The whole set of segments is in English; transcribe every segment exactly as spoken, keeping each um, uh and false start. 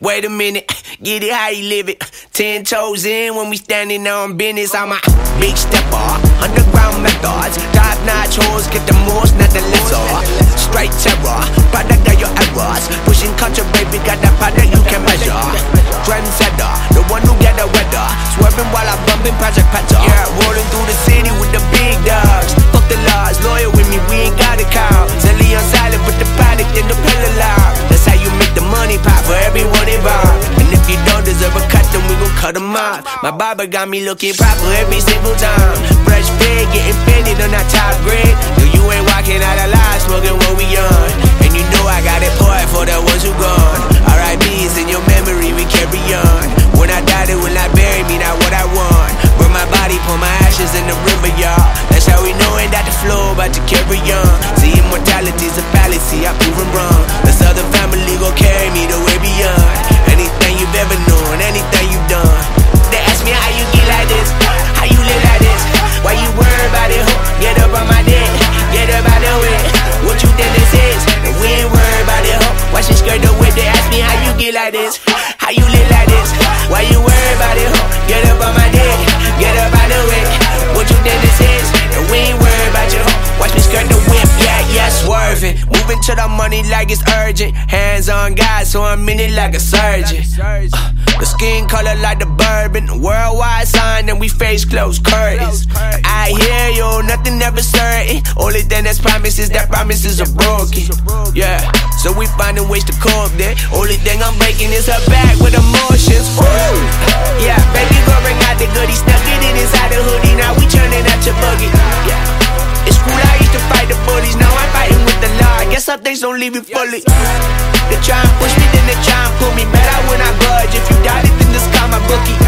Wait a minute, get it how you live it. Ten toes in when we standing on business. I'm a big stepper, underground methods. Top notch hoes, get the most, not the lesser. Straight terror, product of your errors. Pushing culture, baby, got that product you can measure. Trendsetter, the one who get the weather. Swerving while I'm bumping Project Petter. Yeah, rolling through the city with the big dogs. Fuck the laws, loyal with me, we ain't got a cow. Zelly on silent, but the product in the pillar loud. That's how you make the money pop for everyone involved. And if you don't deserve a cut, then we gon' cut them off. My barber got me looking proper every single time. Fresh pig, getting fitted on that top grade. No, you ain't walking out alive, smoking what we on. And you know I got it poured for the ones who gone. R I P's in your memory, we carry on. When I die, they will not bury me, not what I want. Burn my body, pour my ashes in the river, y'all. That's how we knowin' that the flow about to carry on. See, immortality's a fallacy, I prove it wrong. The Southern family gon' carry me the way beyond. Anything you've ever known, anything you've done. They ask me how you get like this, how you live like this. Why you worry about it, ho? Get up on my dick, get up out the way. What you think this is? And we ain't worried about it, ho. Why she skirt the way? They ask me how you get like this, how you live like this. Why you worry about it, ho? Get up on my dick, get up out the way. What you think this is? And we ain't worried about you, ho. Watch me skirt the whip, yeah, yeah, swerving. Moving to the money like it's urgent. Hands on God, so I'm in it like a surgeon. Uh, the skin color like the bourbon. Worldwide sign and we face closed curtains. I hear you, nothing ever certain. Only thing that's promised is that promises are broken. Yeah, so we finding ways to cope there. Only thing I'm breaking is her back with emotions. Woo! Yeah, baby girl bring out the goodies. Stuck it in inside the hoodie. Now we turning out your buggy. Yeah. It's cool, I used to fight the bullies. Now I'm fighting with the law. I guess some things don't leave you fully. They try and push me, then they try and pull me. Better when I budge. If you doubt it, then just call my bookie.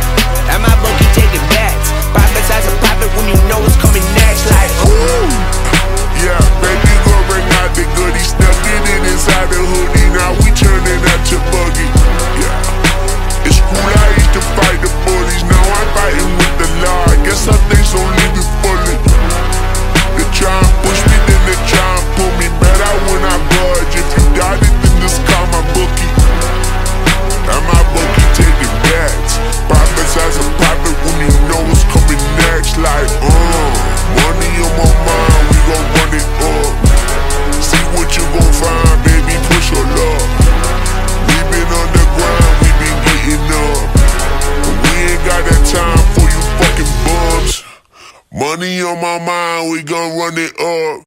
And my bookie taking bets. Profits as a profit when you know what's coming next. Like, ooh. Yeah, baby, go bring out the goodies. Stuck it in inside the hoodie. Now we turning out your buggy. Yeah. It's cool, I used to fight the bullies. Now I'm fighting with the law. I guess some things don't leave you fully. They try and push me, then they try and pull me. Better when I budge. If you doubt it, then just call my bookie. And my bookie taking bets. Profits as a profit when you know what's coming next. Like, uh, money on my mind, we gon' run it up. See what you gon' find, baby, push your luck. We been on the grind, we been getting up. But we ain't got that time for you fucking bums. Money on my mind, we gon' run it up.